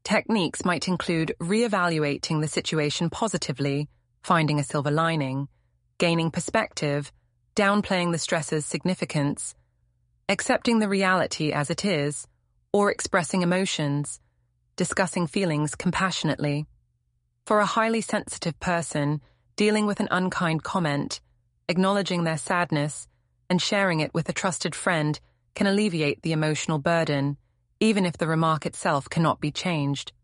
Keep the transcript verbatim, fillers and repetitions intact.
Techniques might include re-evaluating the situation positively, finding a silver lining, gaining perspective, downplaying the stress's significance, accepting the reality as it is, or expressing emotions, discussing feelings compassionately. For a highly sensitive person, dealing with an unkind comment, acknowledging their sadness, and sharing it with a trusted friend can alleviate the emotional burden, even if the remark itself cannot be changed.